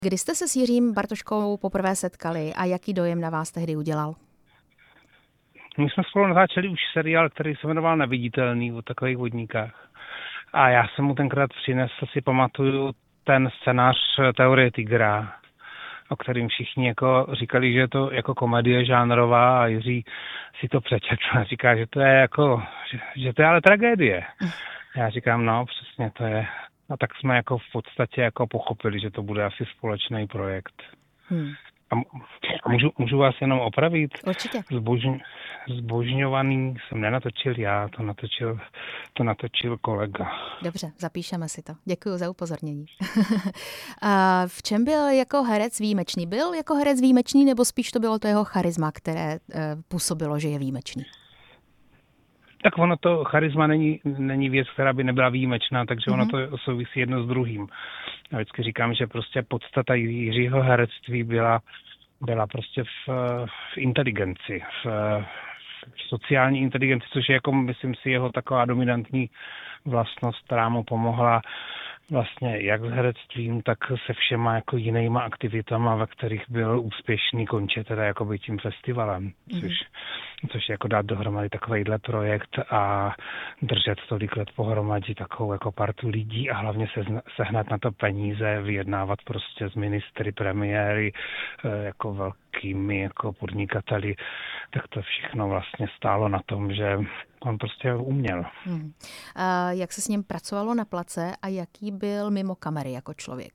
Kdy jste se s Jiřím Bartoškou poprvé setkali a jaký dojem na vás tehdy udělal? My jsme spolu natáčeli už seriál, který se jmenoval Neviditelný, o takových vodníkách. A já jsem mu tenkrát přinesl, si pamatuju, ten scénář Teorie tygra, o kterým všichni jako říkali, že je to jako komedie žánrová, a Jiří si to přečetl a říká, že to je jako, že to je ale tragédie. Já říkám, no přesně to je. A tak jsme jako v podstatě jako pochopili, že to bude asi společný projekt. A můžu vás jenom opravit? Určitě. Zbožňovaný jsem nenatočil já, to natočil kolega. Dobře, zapíšeme si to. Děkuji za upozornění. A v čem byl jako herec výjimečný? Byl jako herec výjimečný, nebo spíš to bylo to jeho charisma, které působilo, že je výjimečný? Tak ono to charisma není věc, která by nebyla výjimečná, takže ono to souvisí jedno s druhým. Já vždycky říkám, že prostě podstata Jiřího herectví byla prostě v inteligenci, v sociální inteligenci, což je jako, myslím si, jeho taková dominantní vlastnost, která mu pomohla vlastně jak s herectvím, tak se všema jako jinýma aktivitama, ve kterých byl úspěšný, končit teda jakoby tím festivalem, což je jako dát dohromady takovejhle projekt a držet tolik let pohromadě takovou jako partu lidí a hlavně sehnat na to peníze, vyjednávat prostě s ministry, premiéry, jako velkými jako podnikateli, tak to všechno vlastně stálo na tom, že on prostě uměl. A jak se s ním pracovalo na place a jaký byl mimo kamery jako člověk?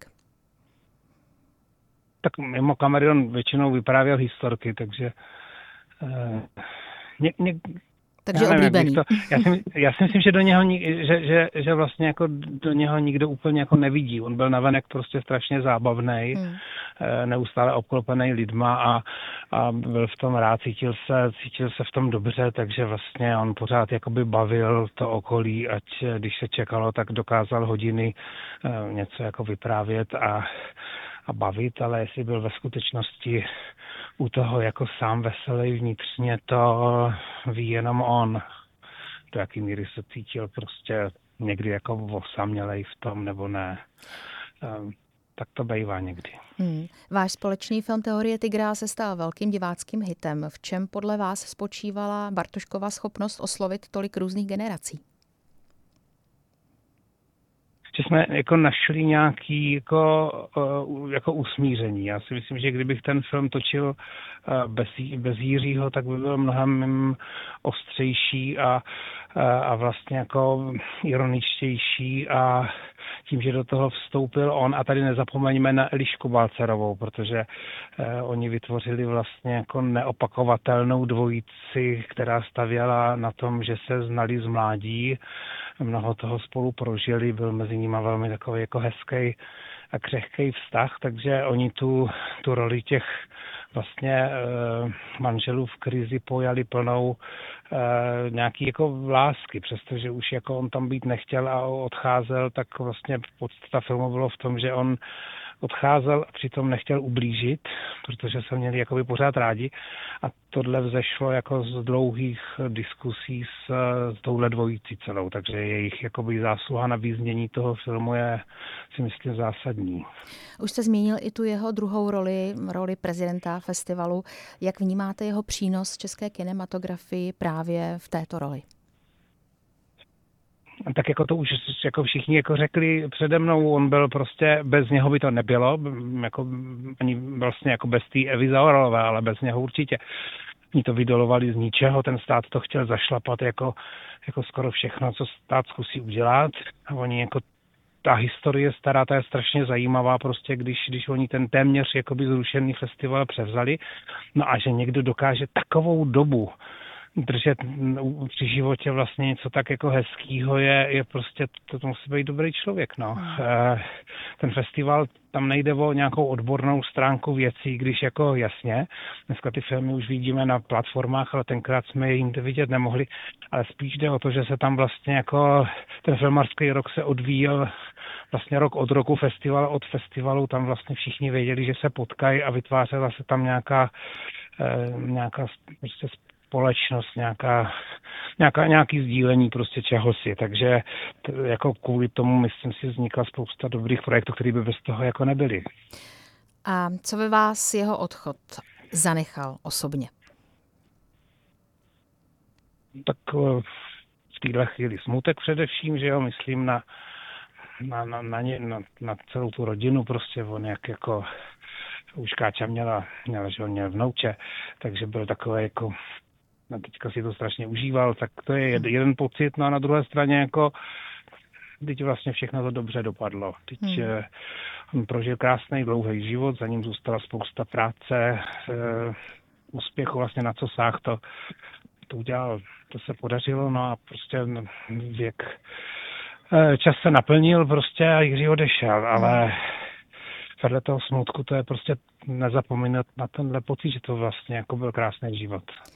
Tak mimo kamery on většinou vyprávěl historky, takže takže oblíbený. Já si myslím, že do něho že vlastně jako do něho nikdo úplně jako nevidí. On byl navenek prostě strašně zábavnej, neustále obklopený lidma a byl v tom rád, cítil se v tom dobře, takže vlastně on pořád jakoby bavil to okolí, ať když se čekalo, tak dokázal hodiny něco jako vyprávět a bavit, ale jestli byl ve skutečnosti u toho jako sám veselý vnitřně, to ví jenom on. Do jaký míry se cítil prostě někdy jako osamělej v tom, nebo ne. Tak to bývá někdy. Váš společný film Teorie tygra se stal velkým diváckým hitem. V čem podle vás spočívala Bartoškova schopnost oslovit tolik různých generací? Že jsme jako našli nějaký jako usmíření. Já si myslím, že kdybych ten film točil bez Jiřího, tak by byl mnohem ostřejší a vlastně jako ironičtější a tím, že do toho vstoupil on, a tady nezapomeňme na Elišku Balcerovou, protože oni vytvořili vlastně jako neopakovatelnou dvojici, která stavěla na tom, že se znali z mládí, mnoho toho spolu prožili, byl mezi nimi velmi takový jako hezký a křehký vztah, takže oni tu roli těch vlastně manželů v krizi pojali plnou nějaký jako lásky, přestože už jako on tam být nechtěl a odcházel, tak vlastně podstata filmu bylo v tom, že on odcházel a přitom nechtěl ublížit, protože se měli jakoby pořád rádi, a tohle vzešlo jako z dlouhých diskusí s touhle dvojicí celou, takže jejich jakoby zásluha na vyznění toho filmu je, si myslím, zásadní. Už jste zmínil i tu jeho druhou roli prezidenta festivalu. Jak vnímáte jeho přínos české kinematografii právě v této roli? Tak jako to už jako všichni jako řekli přede mnou, on byl prostě, bez něho by to nebylo, jako ani vlastně jako bez té Evy Zaoralové, ale bez něho určitě. Oni to vydolovali z ničeho, ten stát to chtěl zašlapat jako skoro všechno, co stát zkusí udělat. A oni jako ta historie stará, ta je strašně zajímavá, prostě když oni ten téměř jakoby zrušený festival převzali, no a že někdo dokáže takovou dobu držet při životě vlastně něco tak jako hezkýho, je prostě, to musí být dobrý člověk, no. Ten festival, tam nejde o nějakou odbornou stránku věcí, když jako jasně, dneska ty filmy už vidíme na platformách, ale tenkrát jsme je jinde vidět nemohli, ale spíš jde o to, že se tam vlastně jako ten filmařský rok se odvíjel vlastně rok od roku, festival od festivalu, tam vlastně všichni věděli, že se potkají a vytvářela se tam nějaká prostě společnost, nějaký sdílení prostě čehosi, takže jako kvůli tomu, myslím si, vznikla spousta dobrých projektů, které by bez toho jako nebyly. A co ve vás jeho odchod zanechal osobně? Tak v téhle chvíli smutek především, že jo, myslím na celou tu rodinu, prostě on jak jako už Káča měla, že on měl vnouče, takže byl takový jako, teďka si to strašně užíval, tak to je jeden pocit, no a na druhé straně jako teď vlastně všechno to dobře dopadlo. Teď on prožil krásný dlouhý život, za ním zůstala spousta práce, úspěchu vlastně na co sáh, to udělal, to se podařilo, no a prostě čas se naplnil prostě a Jiří odešel, ale vedle toho smutku to je prostě nezapomínat na tenhle pocit, že to vlastně jako byl krásný život.